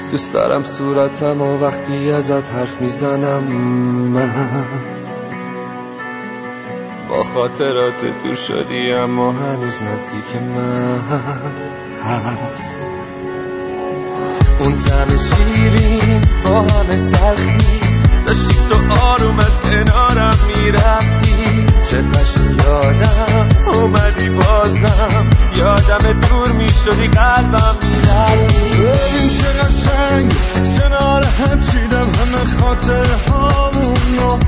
دوست دارم صورتم و وقتی ازت حرف میزنم من با خاطرات دور شدی اما هنوز نزدیک من هست. اون طعم شیرین با همه تلخی داشتی تو آروم از کنارم میرفتی، چقدر یادم اومدی بازم یادم دور میشدی قلبم میلرزی. ببین چه قشنگ کنار هم چیدم همه خاطر هامونو،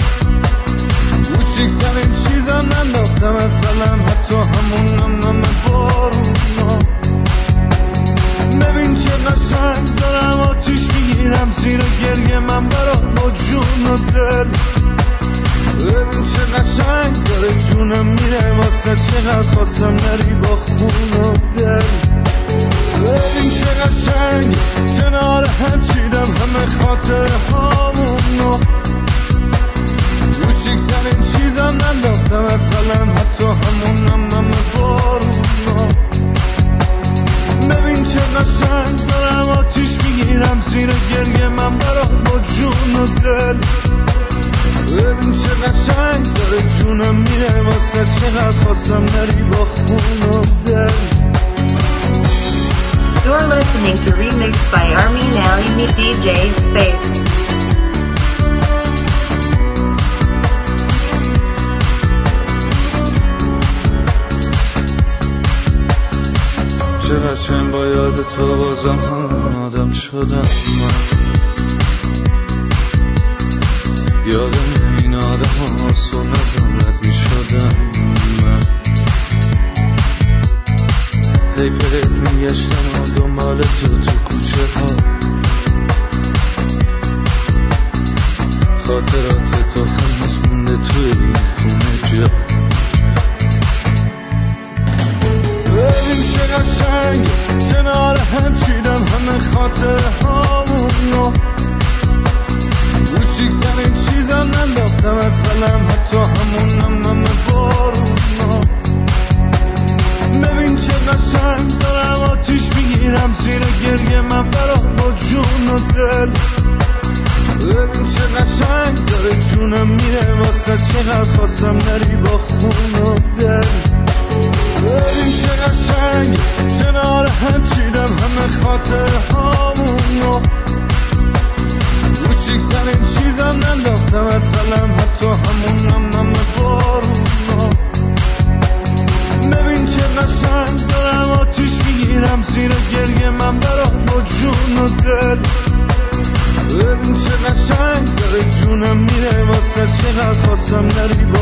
کوچکترین چیزم ننداختم از قلم حتی همون نم بارونو. ببین چه قشنگ دارم آتیش میگیرم زیر گریه من برات با جون و دل. ببین چه قشنگ داره جونم میره واسه چقدر خواستم نری با خون و دل. ببین چه قشنگ کنار هم چیدم همه خاطر هامونو، کوچکترین چیزم ننداختم از قلم حتی همون نم بارونو. ببین چه قشنگ دارم آتیش میگیرم زیر گریه من برات با جون و دل. ببین چه قشنگ داره جونم میره واسه چقدر خواستم نری با خون و دل. You're listening to Remix by Armin Alimi DJ Space. چه قشنگ با یاد تو بازم همون آدم شدم من، یادم این آدم ها آسون نزمت می شدم من. هی پرت می گشتم و دنبال تو کوچه ها، خاطرات تو هنوز مونده توی این خونه جا. ببین چه قشنگ کنار هم چیدم همه خاطر هامونو، کوچکترین چیزم ننداختم از قلم حتی همون نم بارونو. ببین چه قشنگ دارم آتیش میگیرم زیر گریه من برات با جون و دل. ببین چه قشنگ داره جونم میره واسه چقدر خواستم نری با خون و دل. ببین چه قشنگ کنار هم چیدم همه خاطر هامونو، کوچکترین چیزم ننداختم از قلم حتی همون نم بارونو. ببین چه قشنگ دارم آتیش میگیرم زیر گریه من برات با جون و دل. ببین چه قشنگ داره جونم میره واسه چقدر خواستم نری با